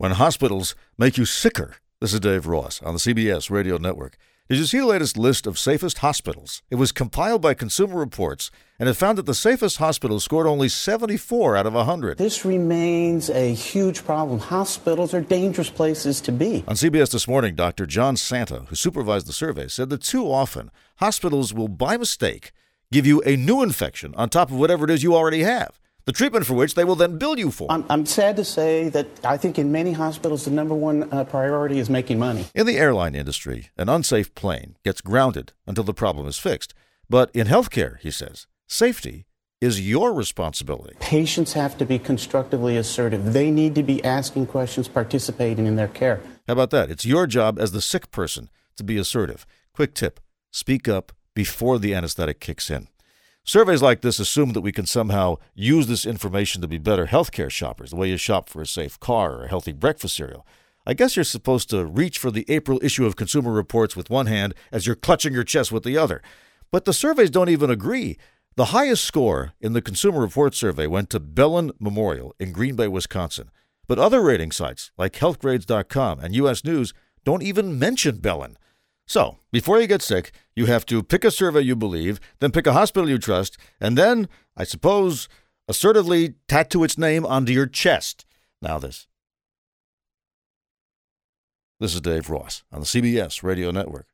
when hospitals make you sicker. This is Dave Ross on the CBS Radio Network. Did you see the latest list of safest hospitals? It was compiled by Consumer Reports, and it found that the safest hospitals scored only 74 out of 100. This remains a huge problem. Hospitals are dangerous places to be. On CBS This Morning, Dr. John Santa, who supervised the survey, said that too often hospitals will, by mistake, give you a new infection on top of whatever it is you already have, the treatment for which they will then bill you for. I'm sad to say that I think in many hospitals, the number one priority is making money. In the airline industry, an unsafe plane gets grounded until the problem is fixed. But in healthcare, he says, safety is your responsibility. Patients have to be constructively assertive. They need to be asking questions, participating in their care. How about that? It's your job as the sick person to be assertive. Quick tip, speak up before the anesthetic kicks in. Surveys like this assume that we can somehow use this information to be better healthcare shoppers, the way you shop for a safe car or a healthy breakfast cereal. I guess you're supposed to reach for the April issue of Consumer Reports with one hand as you're clutching your chest with the other. But the surveys don't even agree. The highest score in the Consumer Reports survey went to Bellin Memorial in Green Bay, Wisconsin. But other rating sites like healthgrades.com and U.S. News don't even mention Bellin. So, before you get sick, you have to pick a survey you believe, then pick a hospital you trust, and then, I suppose, assertively tattoo its name onto your chest. Now this. This is Dave Ross on the CBS Radio Network.